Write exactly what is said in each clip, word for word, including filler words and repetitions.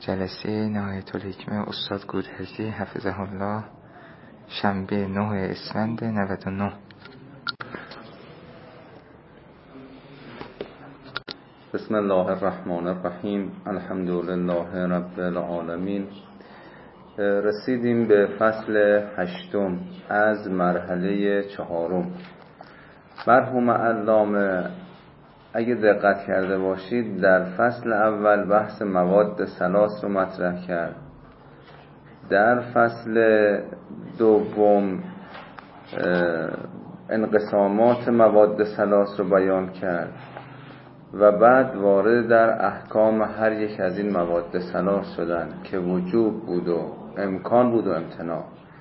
جلسه نهایت الحکمه استاد گودرزی حفظه الله، شنبه نه اسفند نود و نه. بسم الله الرحمن الرحیم. الحمد لله رب العالمین. رسیدیم به فصل هشتم از مرحله چهارم. مرحوم علامه اگه دقت کرده باشید در فصل اول بحث مواد ثلاث رو مطرح کرد، در فصل دوم انقسامات مواد ثلاث رو بیان کرد و بعد وارد در احکام هر یک از این مواد ثلاث شدن که وجوب بود و امکان بود و امتناع.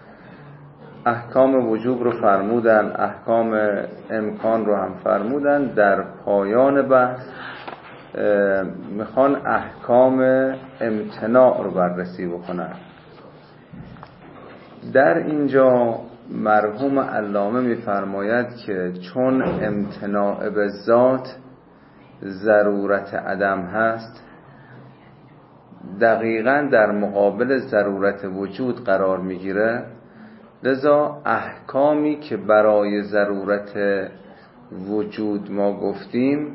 احکام وجوب رو فرمودن، احکام امکان رو هم فرمودن. در پایان بحث میخوان احکام امتناع رو بررسی بکنن. در اینجا مرحوم علامه میفرماید که چون امتناع به ذات ضرورت عدم هست، دقیقاً در مقابل ضرورت وجود قرار میگیره، لذا احکامی که برای ضرورت وجود ما گفتیم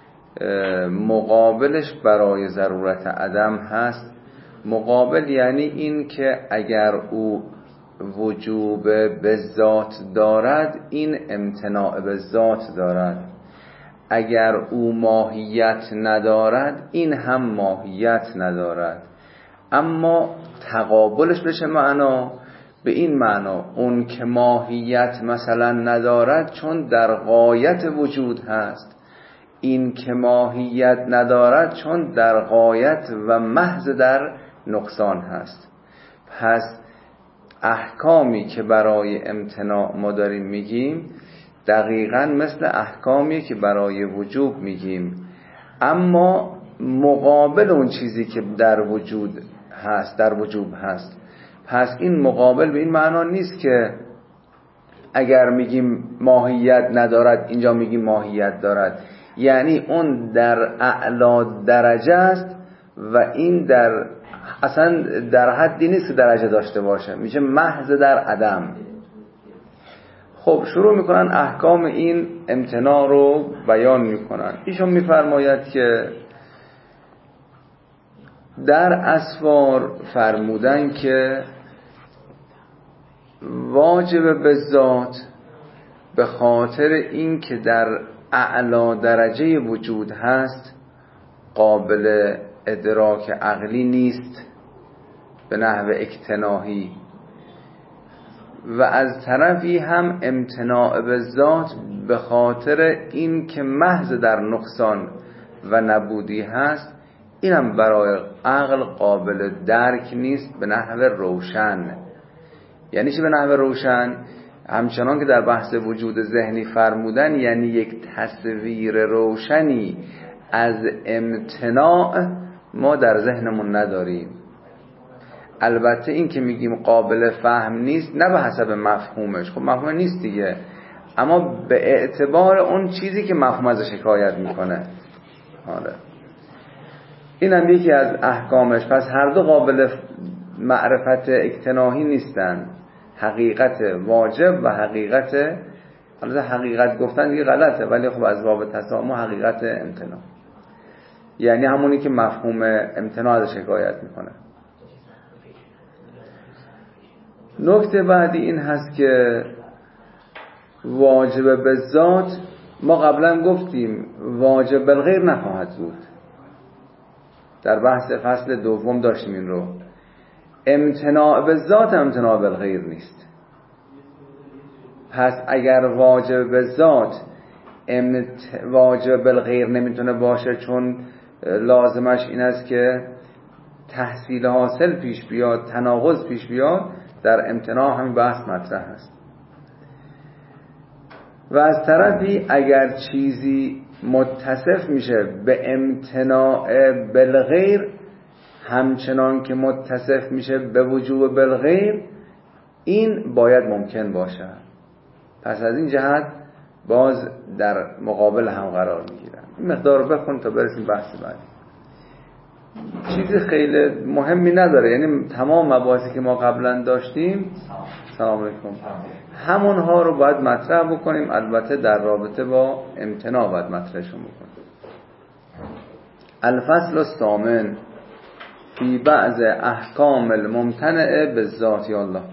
مقابلش برای ضرورت عدم هست. مقابل یعنی این که اگر او وجوب به ذات دارد، این امتناع به ذات دارد. اگر او ماهیت ندارد، این هم ماهیت ندارد. اما تقابلش بشه معنا، به این معنا اون که ماهیت مثلا ندارد چون در غایت وجود هست، این که ماهیت ندارد چون در غایت و محض در نقصان هست. پس احکامی که برای امتناع ما داریم میگیم دقیقاً مثل احکامی که برای وجوب میگیم، اما مقابل اون چیزی که در وجود هست، در وجوب هست. پس این مقابل به این معنا نیست که اگر میگیم ماهیت ندارد اینجا میگیم ماهیت دارد، یعنی اون در اعلی درجه است و این در اصلا در حدی نیست که درجه داشته باشه، میشه محض در عدم. خب شروع میکنن احکام این امتناع رو بیان میکنن. ایشون میفرماید که در اسفار فرمودن که واجب به ذات به خاطر این که در اعلی درجه وجود هست قابل ادراک عقلی نیست به نحو اکتناهی، و از طرفی هم امتناع به ذات به خاطر این که محض در نقصان و نبودی هست، اینم برای عقل قابل درک نیست به نحو روشن. یعنی چی به نحو روشن؟ همچنان که در بحث وجود ذهنی فرمودن، یعنی یک تصویر روشنی از امتناع ما در ذهنمون نداریم. البته این که میگیم قابل فهم نیست نه به حسب مفهومش، خب مفهوم نیست دیگه، اما به اعتبار اون چیزی که مفهوم ازش حکایت میکنه. آره این هم یکی از احکامش. پس هر دو قابل معرفت اکتناهی نیستن، حقیقت واجب و حقیقت، البته حقیقت گفتن دیگه غلطه، ولی خب از باب تسامح حقیقت امتناع، یعنی همونی که مفهوم امتناع ازش حکایت میکنه. نکته بعدی این هست که واجب به ذات ما قبلا گفتیم واجب بالغیر نخواهد بود. در بحث فصل دوم داشتیم این رو. امتناع به ذات امتناع بالغیر نیست. پس اگر واجب به ذات امت... واجب بالغیر نمیتونه باشه، چون لازمش این است که تحصیل حاصل پیش بیاد، تناقض پیش بیاد، در امتناع همین بحث مطرح است. و از طرفی اگر چیزی متصف میشه به امتناع بالغیر همچنان که متصف میشه به وجوب بالغیر، این باید ممکن باشه. پس از این جهت باز در مقابل هم قرار میگیرن. این مقدار رو بخون تا برسیم بحث بعدی. چی چیزی خیلی مهمی نداره، یعنی تمام مباحثی که ما قبلا داشتیم سلام علیکم همونها رو باید مطرح بکنیم، البته در رابطه با امتناع باید مطرحشون بکنیم. الفصل الثامن فی بعض احکام الممتنعه بالذات. یا الله.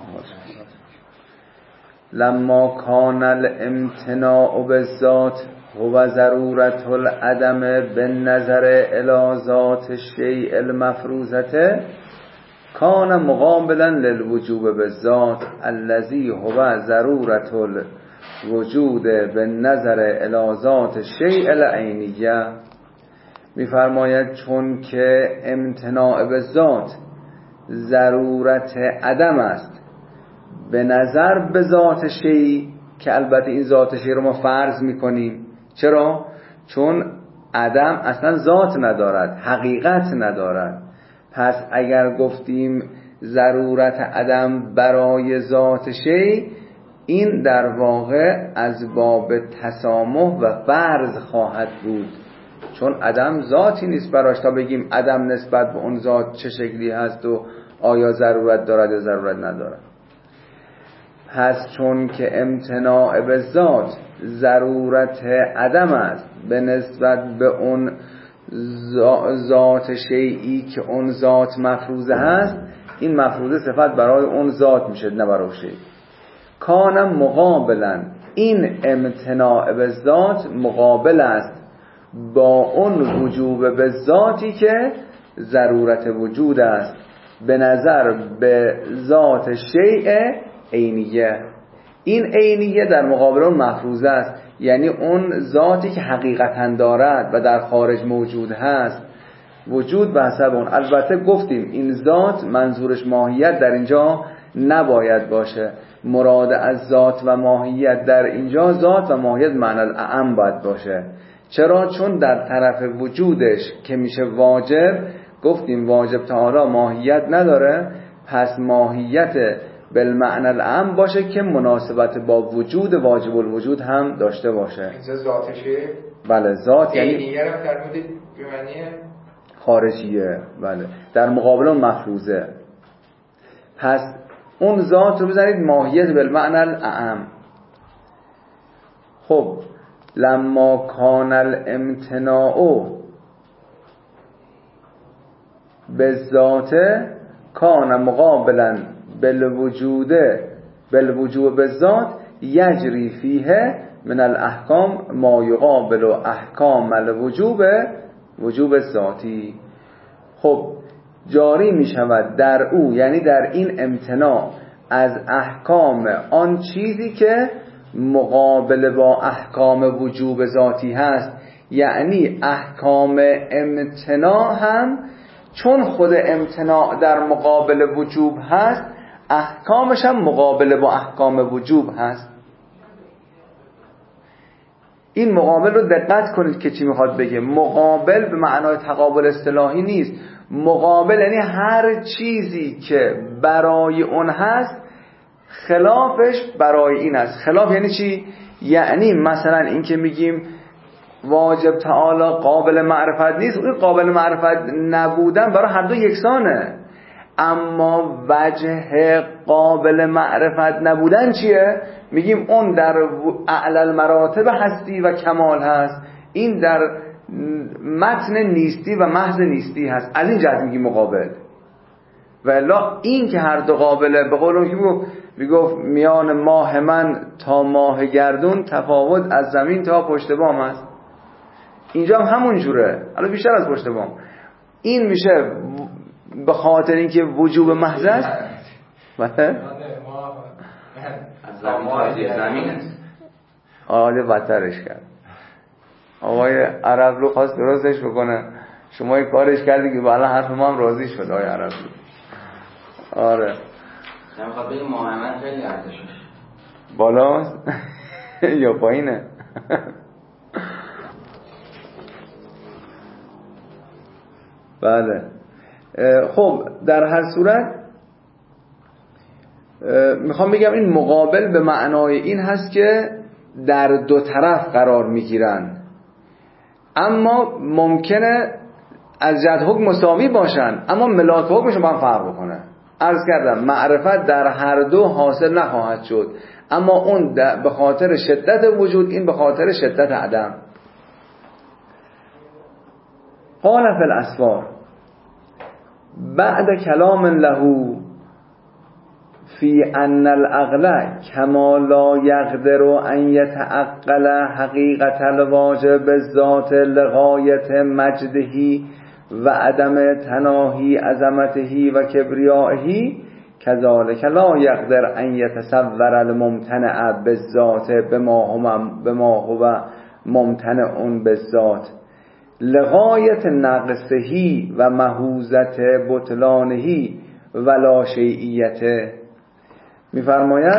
لما کان الامتناع بالذات هو ضرورت العدم بالنظر الی ذات الشیء المفروضه کان مقابلا للوجوب بالذات الذی هو ضرورت الوجود بالنظر الی ذات الشیء العینیه. می‌فرماید چون که امتناع بالذات ضرورت عدم است به نظر به ذات شیء، که البته این ذات شیء رو ما فرض می‌کنیم. چرا؟ چون عدم اصلا ذات ندارد، حقیقت ندارد. پس اگر گفتیم ضرورت عدم برای ذات شیء، این در واقع از باب تسامح و فرض خواهد بود، چون عدم ذاتی نیست براش تا بگیم عدم نسبت به اون ذات چه شکلی هست و آیا ضرورت دارد یا ضرورت ندارد. پس چون که امتناع به ذات ضرورت عدم است به نسبت به اون ذات شیئی که اون ذات مفروضه هست، این مفروضه صفت برای اون ذات میشه نه برای شیء. کانم مقابلا، این امتناع به ذات مقابل است با اون وجوب به ذاتی که ضرورت وجود است به نظر به ذات شیء عینیه. این عینیه در مقابل اون مفروضه است، یعنی اون ذاتی که حقیقتا دارد و در خارج موجود هست، وجود به حسب اون. البته گفتیم این ذات منظورش ماهیت در اینجا نباید باشه، مراد از ذات و ماهیت در اینجا ذات و ماهیت معنی الاعم باید باشه. چرا؟ چون در طرف وجودش که میشه واجب، گفتیم واجب تعالی ماهیت نداره، پس ماهیت بالمعنی الاعم باشه که مناسبت با وجود واجب الوجود هم داشته باشه. اینجا ذاتشه؟ بله ذات یعنی عینیه رو فرمودید به معنی خارجیه، بله در مقابل اون مفروضه. پس اون ذات رو بزنید ماهیت بالمعنی الاعم. خب لما کان الامتناع بالذات کان مقابلا بالوجود بالوجوب بالذات یجری فیه من الاحکام ما یقابل احکام الوجوب وجوب ذاتی. خب جاری می شود در او، یعنی در این امتناع، از احکام آن چیزی که مقابل با احکام وجوب ذاتی هست. یعنی احکام امتناع هم چون خود امتناع در مقابل وجوب هست، احکامش هم مقابل با احکام وجوب هست. این مقابل رو دقت کنید که چی میخواد بگه. مقابل به معنای تقابل اصطلاحی نیست. مقابل یعنی هر چیزی که برای اون هست خلافش برای این است. خلاف یعنی چی؟ یعنی مثلا این که میگیم واجب تعالی قابل معرفت نیست، اون قابل معرفت نبودن برای هر دو یکسانه. اما وجه قابل معرفت نبودن چیه؟ میگیم اون در اعلی المراتب هستی و کمال هست، این در متن نیستی و محض نیستی هست. از این جهت میگیم مقابل. و الا این که هر دو قابله، به قول اون که میگفت میان ماه من تا ماه گردون تفاوت از زمین تا پشت بام است، اینجا هم همون جوره، الان بیشتر از پشت بام. این میشه به خاطر اینکه وجوب محض است. بله زمین است. آره بدترش کرد. آقای عرب رو خواست درستش بکنه، شما این کارش کردی که بالا حرف ما هم راضی شد. آقای عرب رو آره نمیخواد بگیم محمد خیلی ارزشش بالاست یا پایینه. بله خب در هر صورت میخوام بگم این مقابل به معنای این هست که در دو طرف قرار میگیرن، اما ممکنه از جهت حکم مساوی باشن اما ملاک حکمشون با هم فرق بکنه. عرض کردم معرفت در هر دو حاصل نخواهد شد، اما اون به خاطر شدت وجود، این به خاطر شدت عدم. قال فی الاسفار بعد کلام له فی ان العقل کما لا یقدر ان یتعقل حقیقت الواجب بالذات لغایت مجده و عدم تناهی عظمته و کبریائه، کذالک لا یقدر ان یتصور الممتنع بالذات بما هو بما هو ممتنع بالذات لغایت نقصه و مهوزت بطلانه ولا شیعیته. میفرماید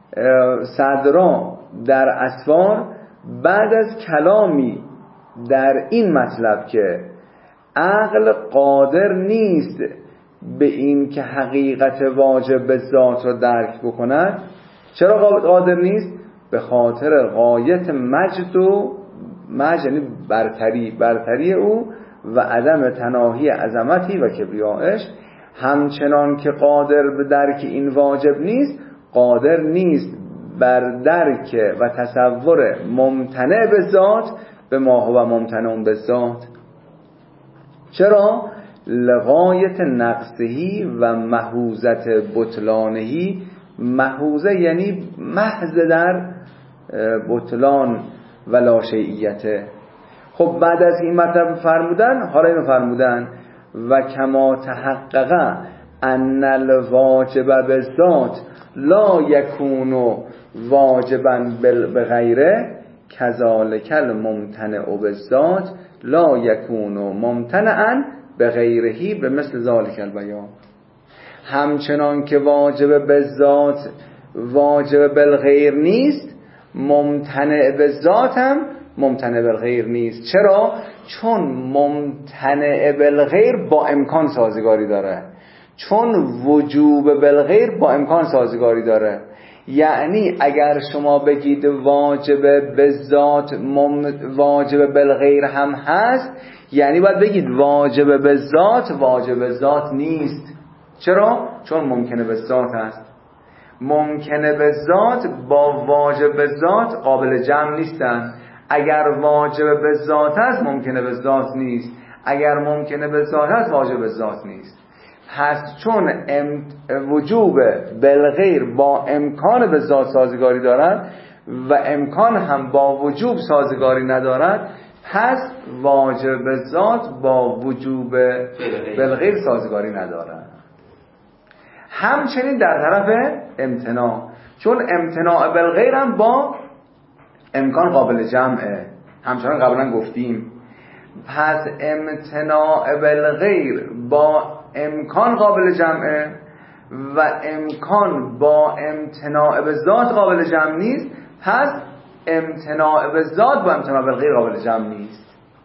صدرا در اسفار بعد از کلامی در این مطلب که عقل قادر نیست به این که حقیقت واجب به ذات را درک بکند. چرا قادر نیست؟ به خاطر غایت مجد و مجد یعنی برتری برتری او و عدم تناهی عظمتی و کبریایش. همچنان که قادر به درک این واجب نیست، قادر نیست بر درک و تصور ممتنع به ذات به ما هو ممتنع به ذات. چرا؟ لغایت نقصهی و مهوزت بطلانهی. مهوزه یعنی محض در بطلان و لاشیعیته. خب بعد از این مطلب فرمودن، حالا اینو فرمودن و کما تحقق ان الواجب بالذات لا یکون واجبا بغیره کذالک الممتنع بالذات لا یکون ممتنعا بغیره به مثل ذالک البیان. همچنان که واجب بالذات واجب بالغیر نیست، ممتنع بالذات هم ممتنع بالغیر نیست. چرا؟ چون ممتنع بالغیر با امکان سازگاری داره، چون وجوب بالغیر با امکان سازگاری داره. یعنی اگر شما بگید واجب بالذات واجب بالغیر هم هست، یعنی باید بگید واجب بالذات واجب بالذات نیست. چرا؟ چون ممکنه بالذات هست. ممکنه بالذات با واجب بالذات قابل جمع نیستن. اگر واجب بالذات هست ممکنه بالذات نیست، اگر ممکنه بالذات هست واجب بالذات نیست. پس چون ام وجوب بالغیر با امکان بالذات سازگاری دارد و امکان هم با وجوب سازگاری ندارد، پس واجب بالذات با وجوب بالغیر سازگاری ندارد. همچنین در طرف امتناع، چون امتناع بالغیر هم با امکان قابل جمعه، همچنان قبلا گفتیم. پس امتناع بالغیر با امکان قابل جمعه و امکان با امتناع به ذات قابل جمع نیست، پس امتناع به ذات با امتناع بالغیر قابل جمع نیست.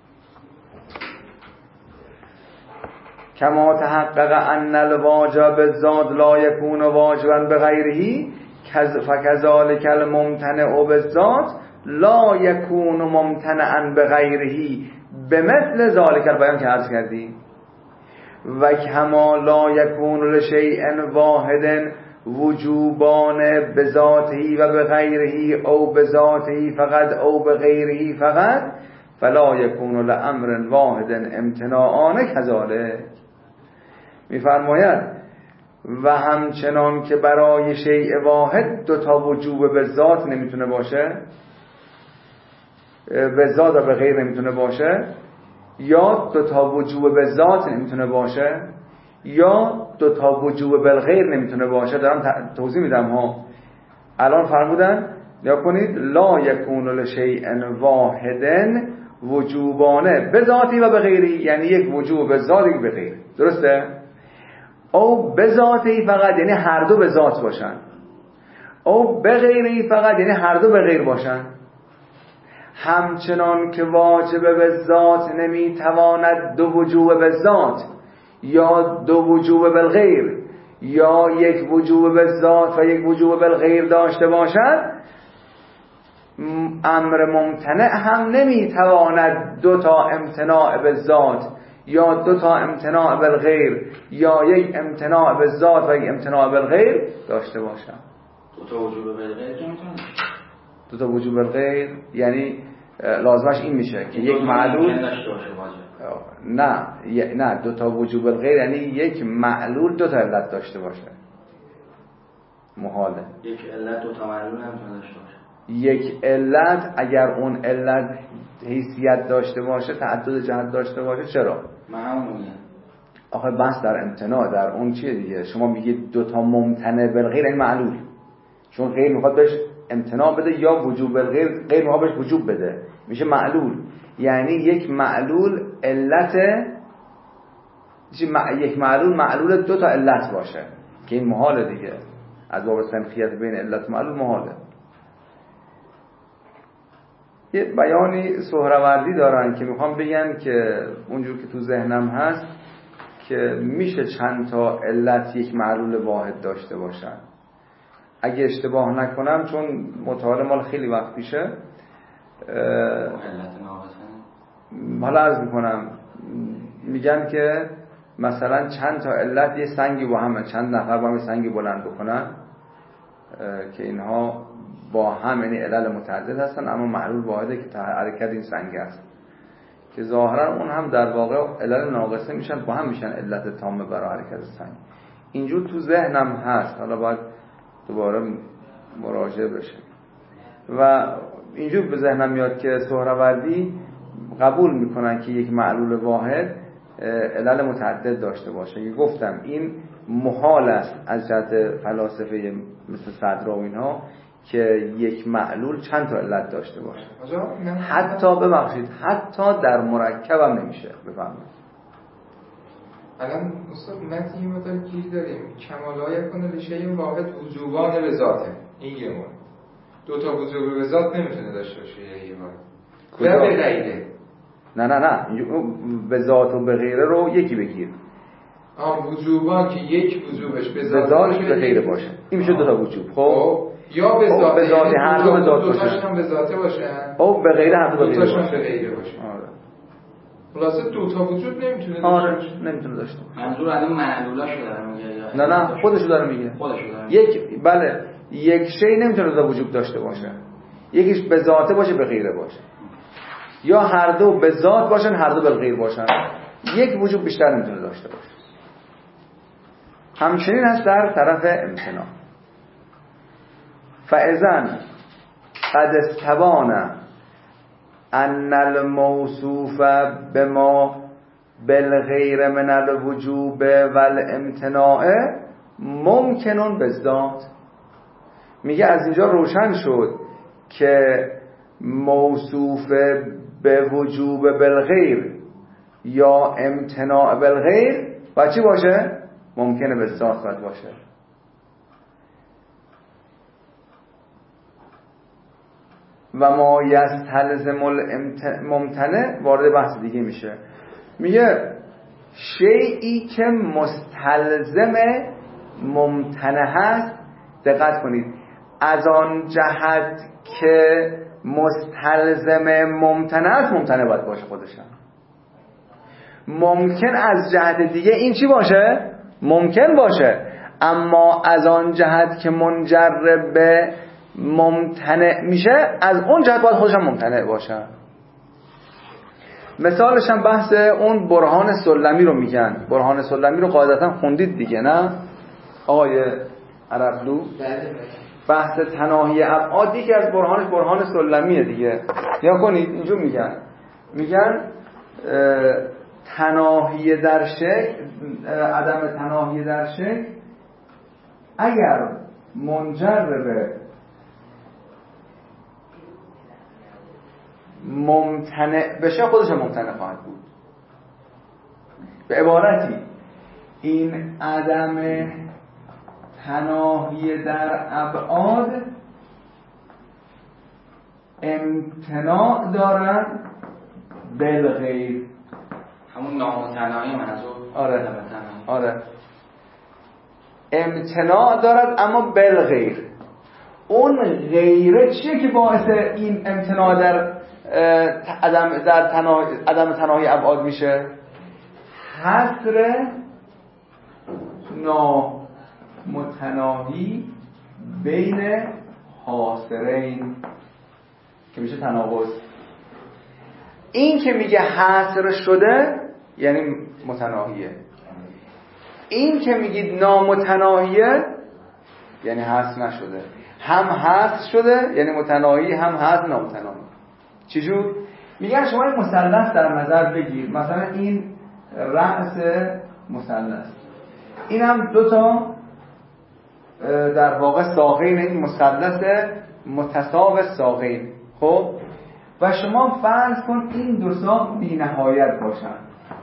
کما تحقق ان الواجب بالذات لا یکون واجبا بغیره فکذالک الممتنع بالذات لا یکون ممتنعا بغیره به مثل ذالک البیان که عرض کردیم. و کما لا یکون لشیء واحد وجوبان بذاته و بغیره او بذاته فقط او بغیره فقط فلا یکون لامر واحد امتناعان کذالک. میفرماید و همچنان که برای شیء واحد دو تا وجوب به ذات نمیتونه باشه، به ذات و به غیر نمیتونه باشه، یا دو تا وجوب به ذات نمیتونه باشه، یا دو تا وجوب بالغیر نمیتونه باشه. دارم توضیح میدم ها. الان فرمودن یا کنید لا یکون لشیء واحد وجوبانه به ذاتی و به غیری، یعنی یک وجوب به ذات یک به غیر. درسته؟ او به ذاتی فقط یعنی هر دو به ذات باشن، او به غیری فقط یعنی هر دو به غیر باشن. همچنان که واجب به ذات نمیتواند دو وجوب به ذات یا دو وجوب بالغیر یا یک وجوب به ذات و یک وجوب بالغیر داشته باشد، امر ممتنع هم نمیتواند دو تا امتناع به ذات یا دو تا امتناع بالغیر یا یک امتناع به ذات و یک امتناع بالغیر داشته باشن. دو تا وجوب بالغیر که میتونه دو تا وجوب بالغیر یعنی لازمش این میشه که یک معلول داشته باشه واجب. نه نه دو تا وجوب بالغیر یعنی یک معلول دو تا علت داشته باشه. محاله. یک علت دو تا معلول نمیتونه داشته باشه. یک علت اگر اون علت حیثیت داشته باشه، تعدد جهت داشته باشه، چرا؟ معمولیه. آخه بحث در امتناع در اون چیه دیگه؟ شما میگید دو تا ممتنع بالغیر این معلول، چون غیر میخواد بهش امتناع بده یا وجوب بالغیر غیر میخواد بهش وجوب بده، میشه معلول. یعنی یک معلول علت یک معلول معلول دو تا علت باشه که این محاله دیگه. از باب سنخیت بین علت و معلول محاله. یه بیانی سهروردی دارن که میخوام بگن که اونجور که تو ذهنم هست که میشه چند تا علت یک معلول واحد داشته باشن. اگه اشتباه نکنم چون مطالعه مال خیلی وقت پیشه، علت ناقصه حالا عرض میکنم میگن که مثلا چند تا علت یه سنگی با هم، چند نفر با هم سنگی بلند بکنن که اینها با هم یعنی علل متعدد هستن اما معلول واحده که حرکت این سنگ است، که ظاهرا اون هم در واقع علل ناقصه میشن، با هم میشن علت تامه برای حرکت سنگ. اینجور تو ذهنم هست، حالا باید دوباره مراجعه بشه. و اینجور به ذهنم میاد که سهروردی قبول میکنن که یک معلول واحد علل متعدد داشته باشه. که گفتم این محال است از جهت فلاسفه مثل صدر و اینها که یک معلول چند تا علت داشته باشه. حتی ببخشید حتی در مرکب هم نمیشه. بفهمید الان استاد متن یه مقدار گیر داریم. کمالای کنه لشه واحد وجوبان به ذاته، این یه مورد. دو تا وجوب به ذات نمیتونه داشته باشه یه واحد. و به غیره. نه نه نه به ذات و به غیره رو یکی بگیر. آه وجوبان که یک وجوبش به ذات باشه به غیره باشه. این میشه دو تا وجوب. خب یا به ذات به ذات هر دو به ذات باشه. دو تاشون به ذاته باشن. او به غیره هر دو به غیره باشه. به غیره باشه. آره. خلاصه دو تا وجود نمیتونه داشته آره باشه. نمیتونه داشته باشه. منظور از اون معلولاشو داره میگه یا نه نه خودشو داره میگه. خودشو داره. یک بله یک شی نمیتونه دو تا وجود داشته باشه. یکیش به ذاته باشه به غیره باشه. یا هر دو به ذات باشن هر دو به غیر باشن. یک وجود بیشتر نمیتونه داشته باشه. همچنین هست در طرف امتناع. فاذن قد استبان ان الموصوف بما بالغیر من الوجوب والامتناع ممکنون بالذات. میگه از اینجا روشن شد که موصوف به وجوب بالغیر یا امتناع بالغیر با چی باشه؟ ممکنه به ذات خواهد باشه. و ما یستلزم الممتنع وارد بحث دیگه میشه. میگه شیئی که مستلزم ممتنع هست، دقت کنید، از آن جهت که مستلزم ممتنع است ممتنع باید باشه خودشم. ممکن از جهت دیگه این چی باشه؟ ممکن باشه، اما از آن جهت که منجر به ممتنع میشه از اون جهت باید خودشم ممتنع باشه. مثالش هم بحث اون برهان سلمی رو میگن. برهان سلمی رو قاعدتا خوندید دیگه نه آقای عربلو؟ بحث تناهی ابعادی که از برهانش برهان سلمیه دیگه. یا کنید اینجور میگن میگن تناهی در شکل، عدم تناهی در شکل اگر منجر به ممتنع بشه خودش ممتنع خواهد بود. به عبارتی این عدم تناهی در ابعاد امتناع دارد بالغیر. همون نامتناهی منظور. آره آره امتناع دارد اما بالغیر. اون غیره چیه که باعث این امتناع در عدم در تناهی عدم تناهی ابعاد میشه؟ حصر نامتناهی بین حاصرین که میشه تناقض. این که میگه حصر شده یعنی متناهیه، این که میگید نامتناهیه یعنی حصر نشده. هم حصر شده یعنی متناهی، هم حصر نامتناهی. چجور؟ میگن شما این مثلث در نظر بگیر، مثلا این رأس مثلث، این هم دو تا در واقع ساقین، این مثلث متساوی ساقین. خب و شما فرض کن این دو ساق بی نهایت باشن،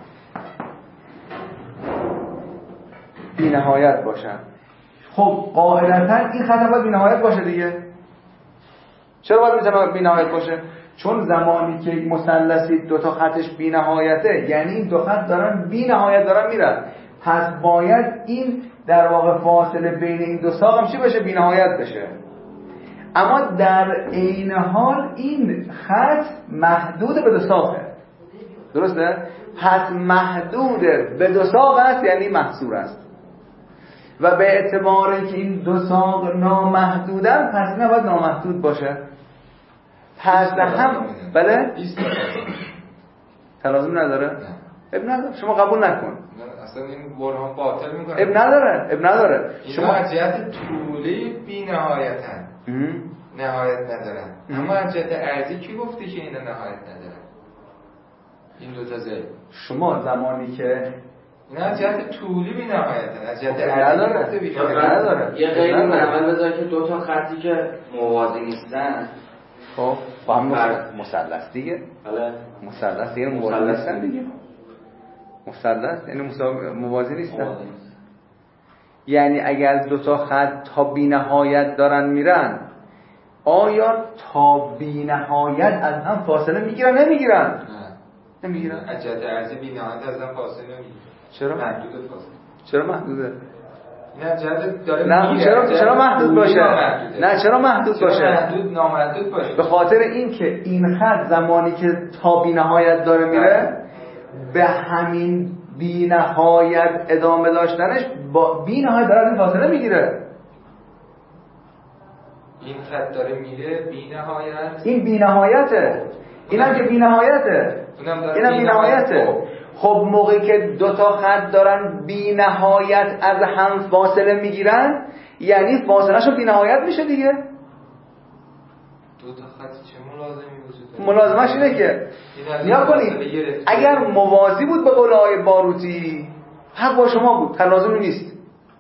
بی نهایت باشن. خب قاعدتا این خط باید بی نهایت باشه دیگه. چرا باید میتونه بی نهایت باشه؟ چون زمانی که مثلثی دو تا خطش بی نهایته یعنی این دو خط دارن بی نهایت دارن میرن، پس باید این در واقع فاصله بین این دو ساق هم چی بشه؟ بی نهایت بشه. اما در عین حال این خط محدود به دو ساقه، درسته؟ پس محدود به دو ساق است یعنی محصور است و به اعتبار اینکه این دو ساق نامحدودن پس این باید نامحدود باشه. پس هم بله تلازم نداره؟ اب نداره، شما قبول نکن. اصلا این برهان باطل میکنه. اب نداره، اب نداره. شما از جهت طولی بی نهایتن نهایت ندارن، اما از جهت ارزی کی گفته که اینا نهایت ندارن؟ این دو تا زل شما زمانی که اینا از جهت طولی بی نهایتن، از جهت ارزی گفته بی نهایتن. یه غیر معمل بذار که دو تا خطی که موازی نیستن خب با هم مثلث دیگه. بله مثلث دیگه موازی نیستن دیگه. مثلث یعنی موازی نیستن. یعنی اگر دو تا خط تا بی‌نهایت دارن میرن، آیا تا بی‌نهایت از هم فاصله میگیرن نمیگیرن؟ نه نمیگیرن. از جهت ارزی بی‌نهایت از هم فاصله نمیگیرن. چرا؟ محدود فاصله. چرا محدوده؟ نه جهت داره نه میگیره. چرا چرا محدود باشه؟ نه چرا محدود چرا باشه؟ محدود نامحدود باشه؟ به خاطر اینکه این خط زمانی که تا بی‌نهایت داره میره به همین بی‌نهایت ادامه داشتنش با بی‌نهایت داره این فاصله میگیره. این خط داره میره بی‌نهایت، این بی‌نهایته، اینم که بی‌نهایته، اینم بی‌نهایته. خب موقعی که دو تا خط دارن بی‌نهایت از هم فاصله میگیرن یعنی فاصلهشون بی‌نهایت میشه دیگه. دو تا خط چه ملازمی وجود داره؟ ملازمش اینه که نیا کنید اگر موازی بود به قول آقای باروتی حق با شما بود، تلازمی نیست.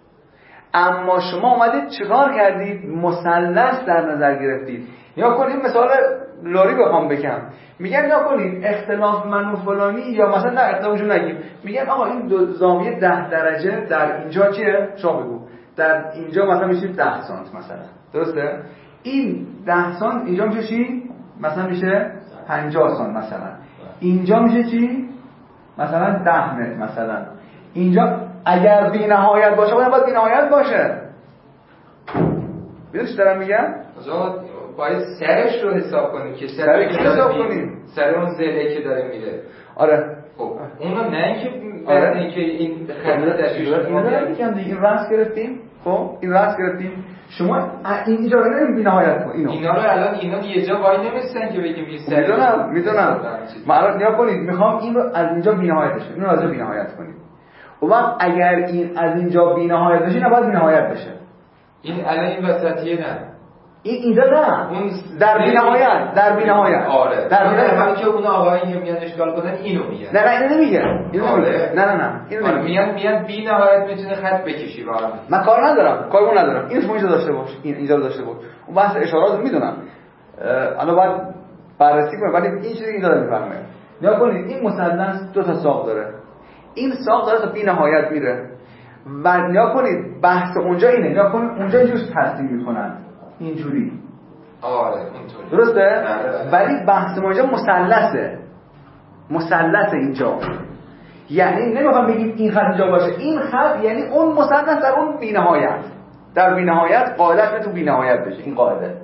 اما شما اومدید چیکار کردید؟ مثلث در نظر گرفتید. نیا کنید مثال لاری بخوام بگم، میگن نیا کنید اختلاف من و فلانی، یا مثلا نه اختلافشون نگیم، میگن آقا این دو زاویه ده درجه در اینجا چیه؟ شما بگو. در اینجا مثلا میشه ده سانت مثلا، درسته؟ این ده سانت اینجا میشه چی؟ مثلا میشه پنجاه سانت مثلا. اینجا میشه چی؟ مثلا ده متر مثلا. اینجا اگر بی نهایت باشه باید بی نهایت باشه. میدونی چی دارم میگم؟ باید سرش رو حساب کنیم که سر کی حساب کنیم؟ سر اون زله که داره میره. آره. خب اونو نه اینکه آره. اینکه این خط تشکیل شده اینو دارم میگم دیگه. این راست گرفتیم. خب این راست گرفتیم. شما اینجا رو نمی‌بینید بی نهایت کن اینو. اینا رو الان اینا یه جا وای نمیستن که بگیم یه سر. میدونم میدونم. ما الان نیا کنید میخوام این رو از اینجا بی نهایتش اینو از اینجا بی نهایت کنیم. و وقت اگر این از اینجا بی نهایت بشه نباید بی نهایت بشه. این الان این وسطیه نه. این اینجا نه. اون در بی نهایت، در بی نهایت. آره. در بی نهایت همین که اون آقایون میان اشکال کنن اینو میگن. نه نه اینو نمیگن. اینو آره. نمیگن. نه نه نه. اینو آره. نمیگن. میان میان بی نهایت میتونه خط بکشی واقعا. من کار ندارم. کارمون ندارم. اینو شما اینجا داشته باش. این اینجا داشته باش. اون بحث اشارات رو میدونم. الان باید بررسی کنم ولی این چیزی اینجا داره میفهمه. نگاه کنید این مثلث دو تا ساق داره. این ساق داره تا بی نهایت میره. و نگاه کنید بحث اونجا اینه. نگاه کنید اونجا اینجوری ترتیب میکنن. اینجوری. آره اونطوری. درسته؟ ولی بحث ما اینجا مثلثه. مثلث اینجا. یعنی نمیخوام بگیم این خط اینجا باشه. این خط یعنی اون مثلث در اون بی‌نهایت. در بی‌نهایت قاعدت تو بی‌نهایت بشه. این قاعده.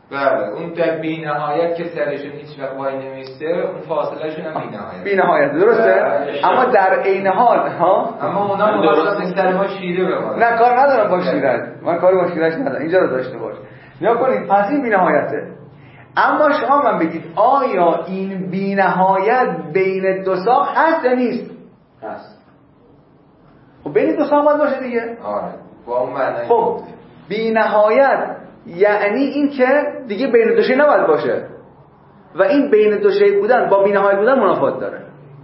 بله اون در بی نهایت که سرشون هیچ وقت وای نمیسته، اون فاصله شون هم بی نهایت بی نهایت درسته؟ اما در عین حال ها اما اونا درست سر ما شیره بمونه. نه کار ندارم با شیرش، من کاری با شیرش ندارم، اینجا رو داشته باش. نیا کنید پس این بی نهایته. اما شما من بگید آیا این بی نهایت بین دو ساق هست یا نیست؟ هست. خب بین دو ساق باید باشه دیگه. آره با اون معنی. خب بی نهایت یعنی این که دیگه بین دو شی نباید باشه و این بین دو شی بودن با بی نهایت بودن منافات داره.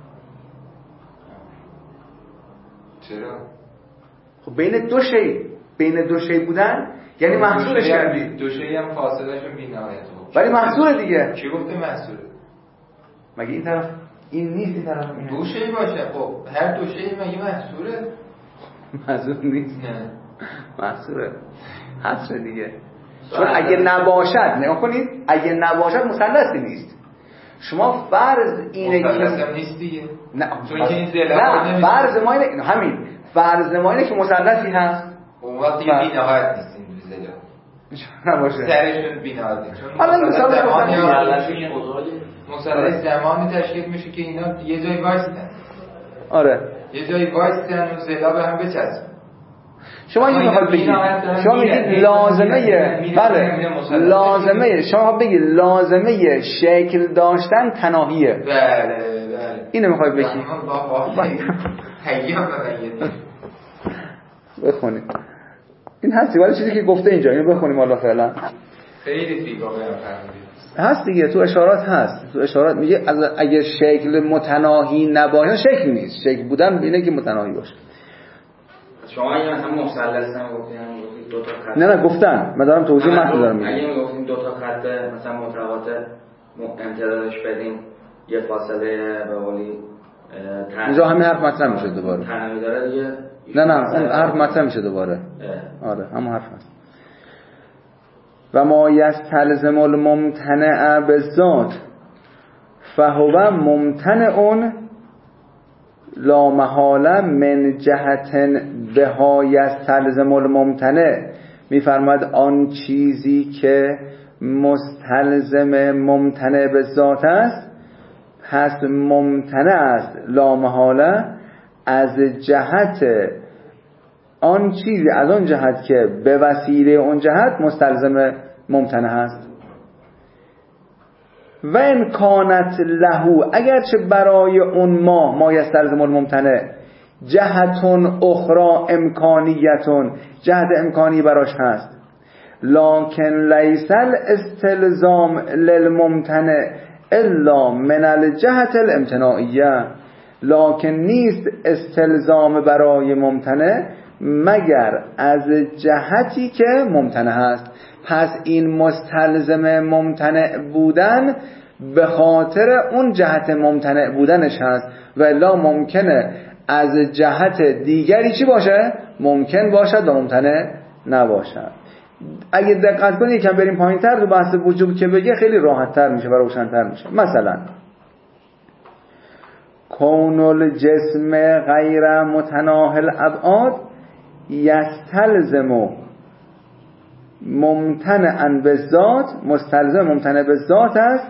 چرا؟ خب بین دو شی بین دو شی بودن یعنی محصولش کردی. دو شی هم فاصله شون بی نهایت بود. ولی محصول دیگه. کی گفته محصوله؟ مگه این طرف این نیست این طرف اینه. دو شی باشه. خب هر دو شی مگه محصوله؟ محصول نیست. نه. محصوله. حصر دیگه. چون اگه نباشد نگاه کنید اگه نباشد مثلثی نیست. شما فرض اینه که مثلث نیست دیگه. نه چون که این زلال نه فرض ما اینه همین فرض ما اینه که مثلثی هست. اون وقت دیگه بی نهایت نیست این زلال. نباشه. سرشون بی نهایت نیست. چون حالا مثلا زمانی مثلا مثلا زمانی تشکیل میشه که اینا یه جای وایستن. آره. یه جایی وایستن و زلا به هم بچسبن. شما این میخواد بگید شما میگید لازمه بله لازمه شما بگید لازمه شکل داشتن تناهیه. بله بله اینو میخواد بگید. هیام بگید. بخونید. این هستی ولی چیزی که گفته اینجا اینو بخونیم حالا فعلا. خیلی زیبا بیان فرمودید. هست دیگه تو اشارات هست. تو اشارات میگه اگه شکل متناهی نباشه شکل نیست. شکل بودن اینه که متناهی باشه. شما اگه مثلا مثلث هم گفتین دو تا خط نه نه گفتن من دارم توضیح متن دارم میگم. اگه میگفتین دو تا خط مثلا متقاطع امتدادش بدیم یه فاصله به قولی اینجا همین حرف مطرح میشه دوباره. تنوی داره دیگه. نه نه اون حرف مطرح میشه دوباره. آره همون حرف هست. و ما یستلزم الممتنع بالذات فهو ممتنع لا محاله من جهت بها یستلزم الممتنع. میفرماد آن چیزی که مستلزم ممتنع به ذات است پس ممتنع است لا محاله از جهت آن چیزی از آن جهت که به وسیله اون جهت مستلزم ممتنع است. و ان کانت له اگرچه برای اون ما ما یستلزم الممتنع جهتون اخرى امکانیتون جهت امکانی براش هست لکن لیس الاستلزام للممتنع الا من الجهت الامتناعیه. لکن نیست استلزام برای ممتنع مگر از جهتی که ممتنع هست. پس این مستلزم ممتنع بودن به خاطر اون جهت ممتنع بودنش هست و الا ممکنه از جهت دیگری چی باشه؟ ممکن باشد و ممتنع نباشد. اگه دقت کنید یکم بریم پایین تر تو بحث وجوب که بگه خیلی راحت تر میشه و روشن تر میشه. مثلا کون الجسم غیر متناهی الابعاد یستلزم ممتنعا بالذات مستلزم ممتنع بالذات است.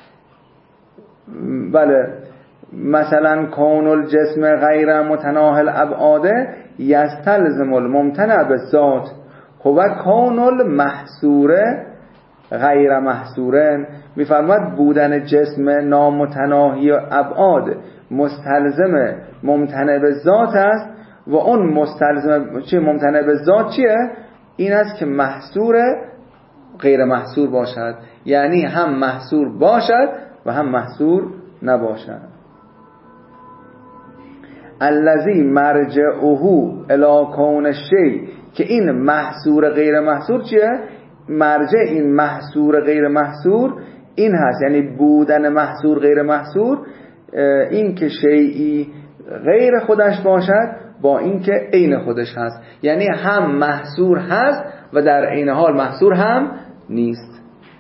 بله مثلا کون الجسم غیر متناهی الابعاد یستلزم الممتنع بالذات هو کون المحصور غیر محصورن. میفرماد بودن جسم نامتناهی ابعاد مستلزم ممتنع بالذات است و اون مستلزم چه ممتنع بالذات چیه؟ این است که محصور غیر محصور باشد، یعنی هم محصور باشد و هم محصور نباشد. الذی مرجعه الی کون الشیء که این محصور غیر محصور چیه؟ مرجع این محصور غیر محصور این هست، یعنی بودن محصور غیر محصور این که شیئی غیر خودش باشد با این که عین خودش هست، یعنی هم محصور هست و در عین حال محصور هم نیست.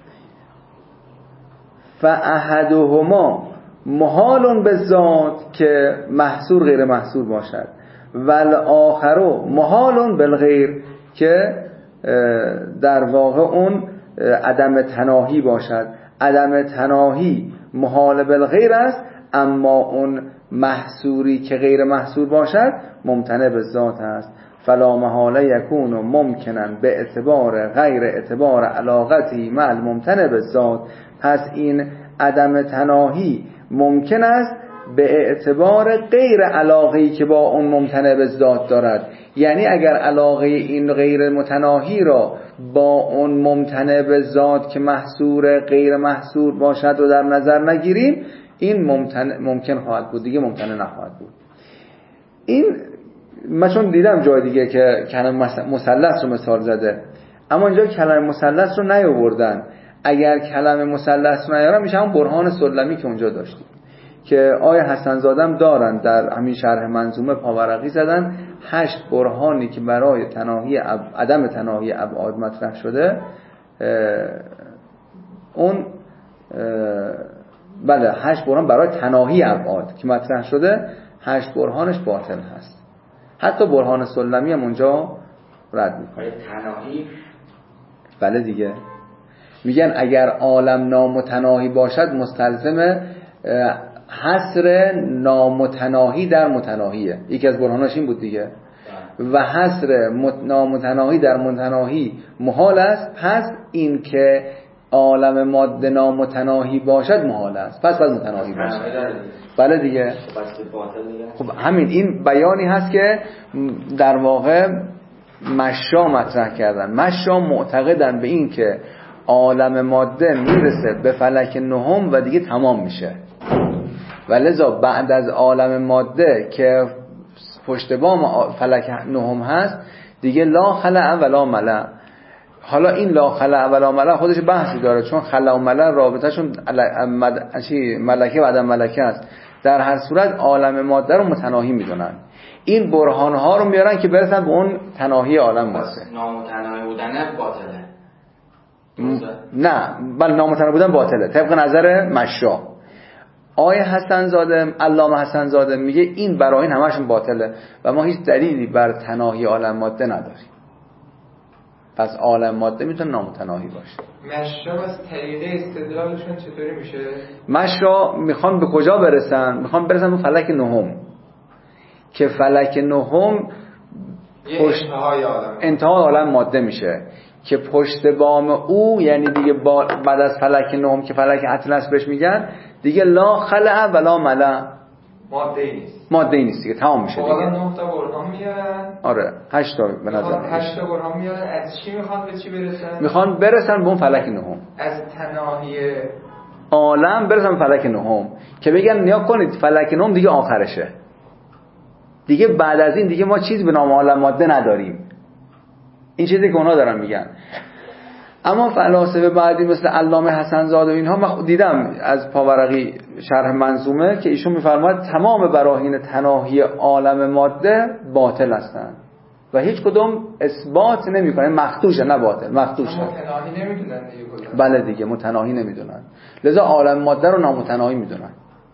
فاحدهما محال بالذات که محصور غیر محصور باشد والآخر محال بالغیر که در واقع اون عدم تناهی باشد. عدم تناهی محال بالغیر است، اما اون محصوری که غیر محصور باشد ممتنع به ذات است. فلا محاله یکون ممکنن به اعتبار غیر اعتبار علاقتی مع الممتنع به ذات. پس این عدم تناهی ممکن است به اعتبار غیر علاقه‌ای که با اون ممتنع به ذات دارد. یعنی اگر علاقه این غیر متناهی را با اون ممتنع به ذات که محصور غیر محصور باشد و در نظر نگیریم، این ممتنع ممکن خواهد بود، دیگه ممتنع نخواهد بود. این من چون دیدم جای دیگه که کلمه مثلث رو مثال زده، اما اینجا کلمه مثلث رو نیاوردن. اگر کلمه مثلث نیارن میشه همون برهان سلمی که اونجا داشتیم که آیه حسن زادم دارن، در همین شرح منظومه پاورقی زدن هشت برهانی که برای تناهی عدم تناهی ابعاد مطرح شده. اون بله هشت برهان برای تناهی ابعاد که مطرح شده، هشت برهانش باطل هست. حتی برهان سلمی هم اونجا رد میکنه. تناهی بله دیگه، میگن اگر عالم نامتناهی باشد مستلزم حصر نامتناهی در متناهیه. یکی از برهاناش این بود دیگه. و حصر نامتناهی در متناهی محال است، پس این که عالم ماده نامتناهی باشد محال است، پس باید متناهی باشد. بله دیگه. خب همین این بیانی هست که در واقع مشا مطرح کردن. مشا معتقدن به این که عالم ماده میرسه به فلک نهم و دیگه تمام میشه، و لذا بعد از عالم ماده که پشت بام فلک نهم هست دیگه لا خلع ولا ملع. حالا این لا خلع ولا ملع خودش بحثی داره، چون خلع و ملع رابطهشون ملکه و عدم ملکه است. در هر صورت عالم ماده رو متناهی میدونن. این برهان ها رو میارن که برسن به اون تناهی عالم ماده. نامتناهی بودن باطله. م... نه بل نامتناهی بودن باطله طبق نظر مشا. آیه حسن زاده، علامه حسن زاده میگه این براهین همشون باطله و ما هیچ دلیلی بر تناهی عالم ماده نداریم. پس عالم ماده میتونه نامتناهی باشه. مشا از طریقه استدلالشون چطوری میشه؟ مشا میخوان به کجا برسن؟ میخوان برسن به فلک نهم که فلک نهم پشت انتهای عالم انتهای عالم ماده میشه که پشت بام او، یعنی دیگه بعد از فلک نهم که فلک اطلس بهش میگن، دیگه لا خلع ولا ملع، ماده ای نیست. ماده ای نیست دیگه، تمام میشه دیگه. حالا نه تا برهان میارن. آره هشت تا به نظر میاد. هشت تا برهان میارن. از چی میخوان به چی برسن؟ میخوان برسن به اون فلک نهم. از تناهی عالم برسن به فلک نهم که بگن نیا کنید فلک نهم دیگه آخرشه. دیگه بعد از این دیگه ما چیز به نام عالم ماده نداریم. این چیزی که اونا دارن میگن. اما فلاسفه بعدی مثل علامه حسن زاده و اینها من دیدم از پاورقی شرح منظومه که ایشون میفرماید تمام براهین تناهی عالم ماده باطل هستند و هیچ کدوم اثبات نمیکنه، مخدوشه نه باطل، مخدوشه. متناهی نمیدونن دیگه. بله دیگه متناهی نمیدونن، لذا عالم ماده رو نامتناهی میدونن.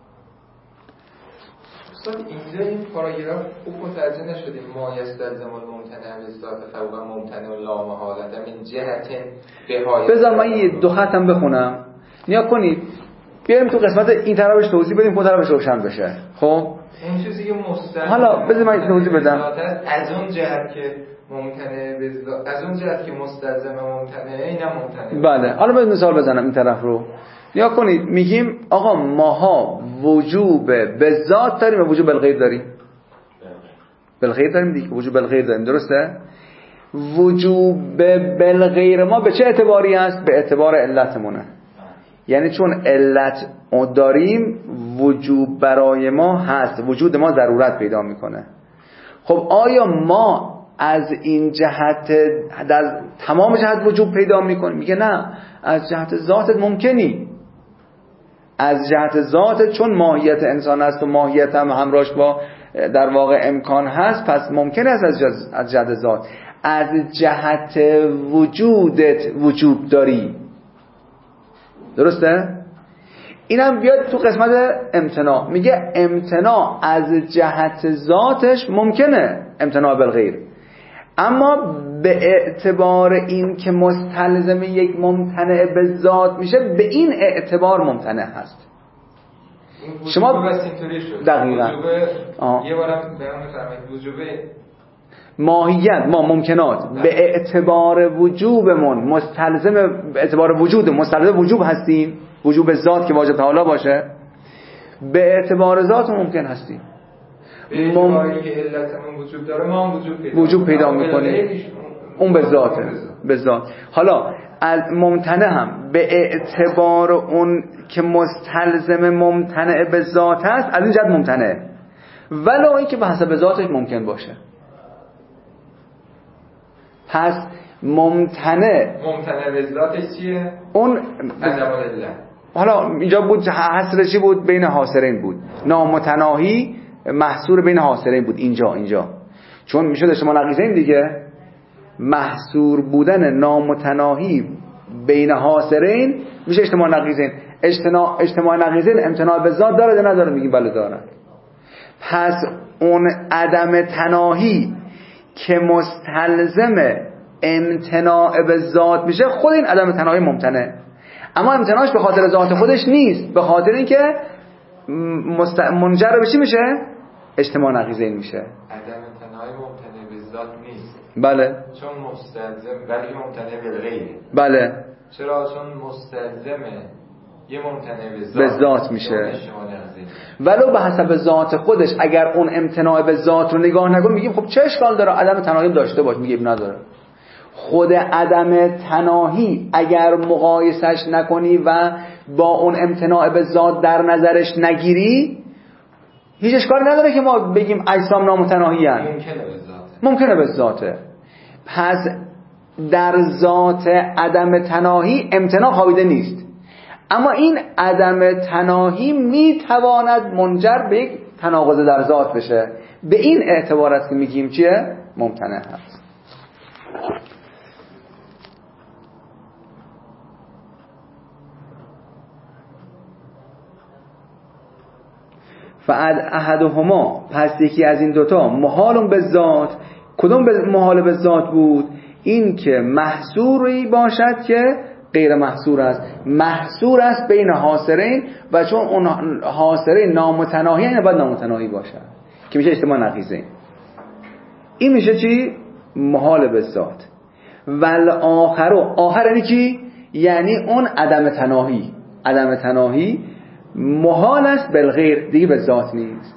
استاد اینجا این پاراگراف خوب متوجه نشدیم. ما یستلزم الممتنع به ذات فوق ممتنع لا محالة من جهت بهای. بذار من یه دو خطم بخونم نیا کنید، بیاریم تو قسمت این طرفش توضیح بدیم اون طرفش روشن بشه. خب اون چیزی که مستلزم حالا بذار من توضیح بدم. از اون جهت که ممتنع به ذات، از اون جهت که مستلزم ممتنع، اینم ممتنع. بله حالا بذار مثال بزنم این طرف رو. نیا کنید میگیم آقا ماها وجوب به ذات داریم و وجوب بالغیر داریم. بالغیر داریم دیگه، وجوب بالغیر داریم، درسته؟ وجوب بالغیر ما به چه اعتباری است؟ به اعتبار علتمونه. یعنی چون علت داریم وجوب برای ما هست، وجود ما ضرورت پیدا میکنه. خب آیا ما از این جهت در تمام جهت وجوب پیدا میکنیم؟ میگه نه، از جهت ذاتت ممکنی، از جهت ذاتت چون ماهیت انسان است و ماهیت هم همراهش با در واقع امکان هست، پس ممکن است از جهت, از جهت ذات. از جهت وجودت وجوب داری، درسته؟ اینم بیاد تو قسمت امتناع، میگه امتناع از جهت ذاتش ممکنه، امتناع بالغیر، اما به اعتبار این که مستلزم یک ممتنع به ذات میشه، به این اعتبار ممتنع هست. شما بس اینطوری شد دقیقاً یه بارم برام بفرمایید وجوبه ماهیت ما ممکنات به اعتبار وجوبمون مستلزم، به اعتبار وجود مستلزم وجوب هستیم، وجوب ذات که واجب تعالی باشه، به اعتبار ذات ممکن هستیم. به اعتباری که علتمون وجود داره ما هم وجود پیدا, وجود پیدا میکنیم، اون به ذاته، به ذات. حالا ممتنع هم به اعتبار اون که مستلزم ممتنع به ذات هست، از این جهت ممتنع، ولو این که به حسب ذاتش ممکن باشه. پس ممتنع ممتنع به ذاتش چیه؟ اون عدم العلت. حالا اینجا بود حصر چی بود؟ بین حاصرین بود، نامتناهی محصور بین حاصرین بود. اینجا اینجا چون میشد اجتماع نقیضین دیگه، محصور بودن نامتناهی بین حاصرین میشه اجتماع نقیضین. اجتماع اجتماع نقیضین امتناع به ذات داره یا نداره؟ میگیم بله داره. پس اون عدم تناهی که مستلزم امتناع به ذات میشه، خود این عدم تناهی ممتنع، اما امتناعش به خاطر ذات خودش نیست، به خاطر اینکه مست... منجر به چی میشه؟ اجتماع نقیضین میشه. عدم تناهی ممتنع به ذات نیست. بله. چون مستلزم، بلکه ممتنع به غیره. بله. چرا؟ چون مستلزمه یه ممتنع به ذات, به ذات میشه، ولو به حسب ذات خودش. اگر اون امتناع به ذات رو نگاه نکنیم میگیم خب چه اشکال داره عدم تناهی داشته باش، میگیم نداره. خود عدم تناهی اگر مقایسش نکنی و با اون امتناع به ذات در نظرش نگیری، هیچ اشکالی نداره که ما بگیم اجسام نامتناهی هستند. ممکنه به ذاته. ممکنه به ذاته. پس در ذات عدم تناهی امتناع خوابیده نیست، اما این عدم تناهی میتواند منجر به یک تناقض در ذات بشه. به این اعتبار است که میگیم چیه؟ ممتنع هست. فعد احدهما، پس یکی از این دوتا، محال به ذات. کدوم محال به ذات بود؟ این که محصوری باشد که غیر محصور است. محصور است بین حاصرین و چون اون حاصرین نامتناهی یعنی باید نامتناهی باشد که میشه اجتماع نقیضین. این میشه چی؟ محال به ذات. ول آخر، آخر یعنی چی؟ یعنی اون عدم تناهی. عدم تناهی محال است بالغیر، دیگه به ذات نیست.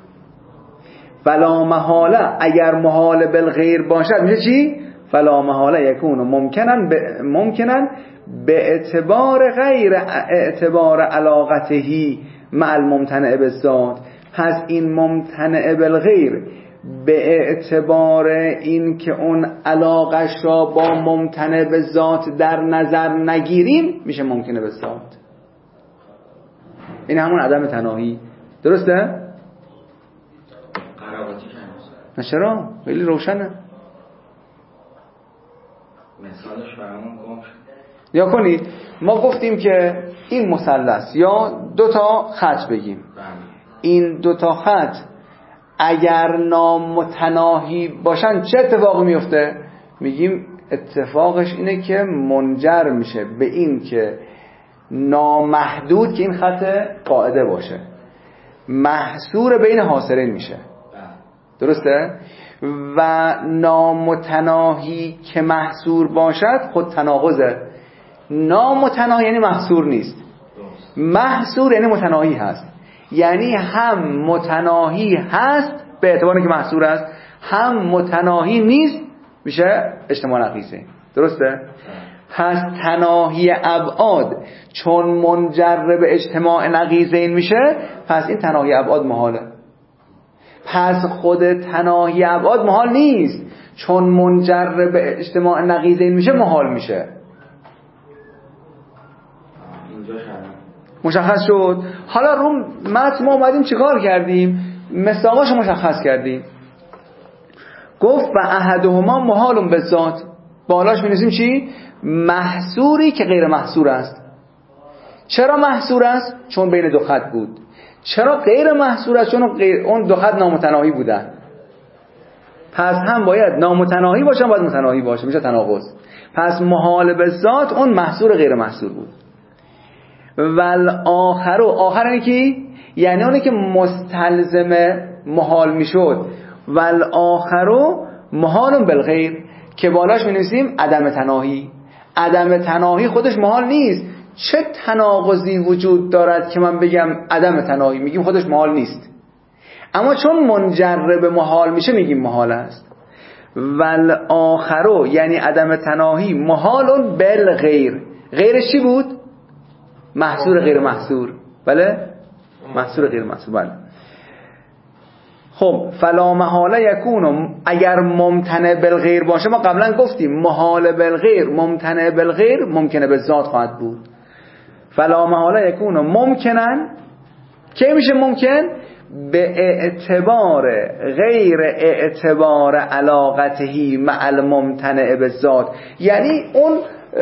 فلا محاله، اگر محال بالغیر باشد میشه چی؟ فلا محاله یکون ممکنن ب... ممکنن به اعتبار غیر اعتبار علاقتهی مع الممتنع بالذات. پس این ممتنع بالغیر به اعتبار این که اون علاقش را با ممتنع به ذات در نظر نگیریم میشه ممکنه به ذات. این همون عدم تناهی. درسته؟ قرابتی نه چرا؟ خیلی روشنه. مثالش برامون گم شد. یا کنید ما گفتیم که این مثلث یا دو تا خط بگیم، این دو تا خط اگر نامتناهی باشن چه اتفاقی میفته؟ میگیم اتفاقش اینه که منجر میشه به این که نامحدود که این خط قاعده باشه محصور بین حاصرین میشه. درسته؟ و نامتناهی که محصور باشد خود تناقضه. نامتناهی یعنی محصور نیست، محصور یعنی متناهی هست. یعنی هم متناهی هست به اعتباری که محصور است، هم متناهی نیست، میشه اجتماع نقیضه. درسته؟ پس تناهی ابعاد چون منجر به اجتماع نقیضین میشه، پس این تناهی ابعاد محاله. پس خود تناهی ابعاد محال نیست، چون منجر به اجتماع نقیضین میشه محال میشه. مشخص شد؟ حالا رو متن ما اومدیم چیکار کردیم؟ مثاقاشو مشخص کردیم. گفت و احدهما محال به ذات، بالاش می‌نویسیم چی؟ محصوری که غیر محصور است. چرا محصور است؟ چون بین دو خط بود. چرا غیر محصور است؟ چون اون دو خط نامتناهی بودن. پس هم باید نامتناهی باشه، باید متناهی باشه، میشه تناقض. پس محال به ذات اون محصور غیر محصور بود. ول آخر و آخر اینه کی؟ یعنی اونی که مستلزم محال میشد. ول آخر و محال بالغیر، که بالاش می‌نویسیم عدم تناهی. عدم تناهی خودش محال نیست. چه تناقضی وجود دارد که من بگم عدم تناهی؟ میگیم خودش محال نیست، اما چون منجر به محال میشه میگیم محال است. ول آخرو یعنی عدم تناهی محال بالغیر. غیرش چی بود؟ محصور غیر محصور. بله، محصور غیر محصور. بله. خب فلا محاله یکون، اگر ممتنع بالغیر باشه، ما قبلا گفتیم محال بالغیر ممتنع بالغیر ممکنه به ذات خواهد بود. فلا محاله یکون ممکنن، کی میشه ممکن؟ به اعتبار غیر اعتبار علاقتهی مع الممتنع به ذات. یعنی اون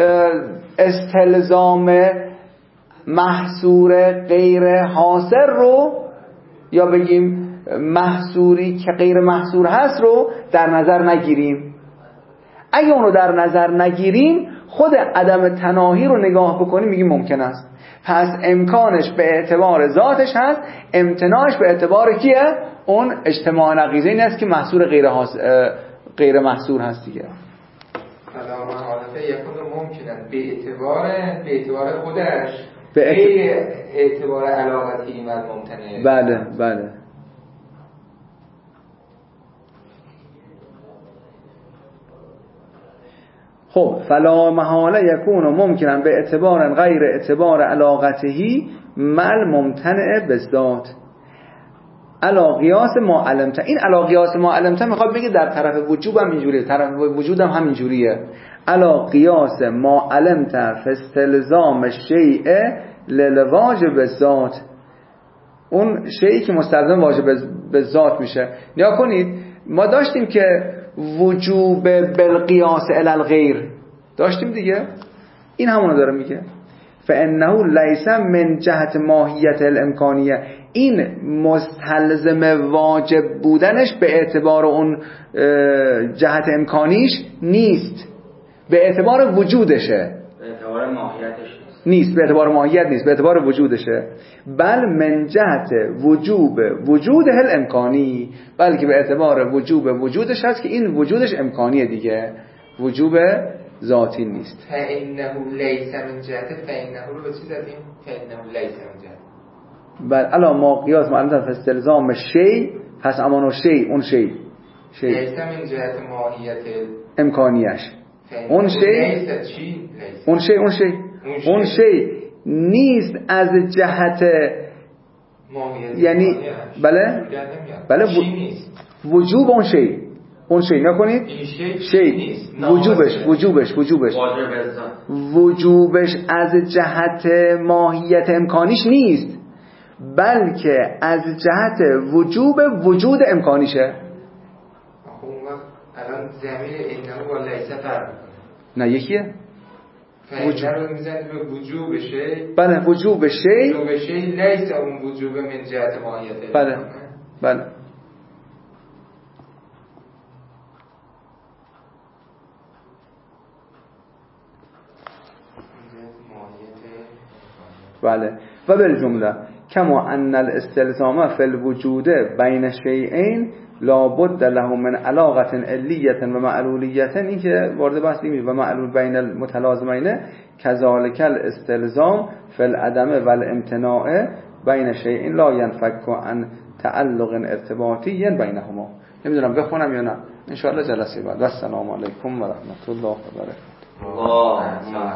استلزام محصور غیر حاصل رو، یا بگیم محصوری که غیر محصور هست رو در نظر نگیریم. اگه اون رو در نظر نگیریم، خود عدم تناهی رو نگاه بکنیم میگیم ممکن است. پس امکانش به اعتبار ذاتش هست، امتناعش به اعتبار کیه؟ اون اجتماع نقیضه این است که محصور غیر حاص... غیر محصور هست دیگه. فلا محاله یکون ممکنن به اعتبار به اعتبار خودش، به غیر اعتبار علاقتی و ممتنع. بله بله. خب فلا محاله یکون ممکنن به اعتبار غیر اعتبار علاقتهی مل ممتنع به ذات علا قیاس ما علمته. این علا قیاس ما علمته میخواد بگه در طرف وجوب هم اینجوریه، طرف وجود هم همینجوریه. علا قیاس ما علمته فاستلزام شیء للواجب ذات، اون شیئی که مستلزم واجب به ذات میشه. نیا کنید ما داشتیم که وجوب بالقیاس الی الغیر داشتیم دیگه، این همونو داره میگه. فانه لیس من جهت ماهیت الامکانیه، این مستلزم واجب بودنش به اعتبار اون جهت امکانیش نیست، به اعتبار وجودشه، به اعتبار ماهیتش نیست، به اعتبار ماهیت نیست، به اعتبار وجودشه. بل من جهت وجوب وجوده الامکانی، بلکه به اعتبار وجوب وجودش هست که این وجودش امکانیه دیگه، وجوب ذاتی نیست. فانه لیس من جهت، فانه رو به چی زدیم؟ فانه لیس من جهت. بل علا ما قیاس معلومه فاستلزام شی، پس امانو شی، اون شی شی لیس من جهت ماهیت امکانیش، اون شی لیس چی؟ اون شی اون شی اون شی نیست از جهت ماهیت، یعنی بله بله وجوب اون شی، اون شی نکنید شی وجوبش وجوبش وجوبش وجوبش از جهت ماهیت امکانیش نیست، بلکه از جهت وجوب وجود امکانیشه. خب الان ضمیر اینه با لیس فرق نه یکیه. وجوب رو میزنید به وجوب شی. بله وجوب شی، وجوب شی لیس اون وجوب من جهت ماهیت. بله بله. بله و بالجمله کما ان الاستلزام فی الوجود بین شیئین لابد له من علاقه علیه و معلولیه، این که وارد بحث میشه و معلول بین المتلازمین کذالک الاستلزام فی العدم و الامتناع بین شیئین لا ينفك عن تعلق ارتباطی بینهما. نمیدونم بخونم یا نه، ان شاء الله جلسه بعد. السلام علیکم و رحمت الله و برکاته.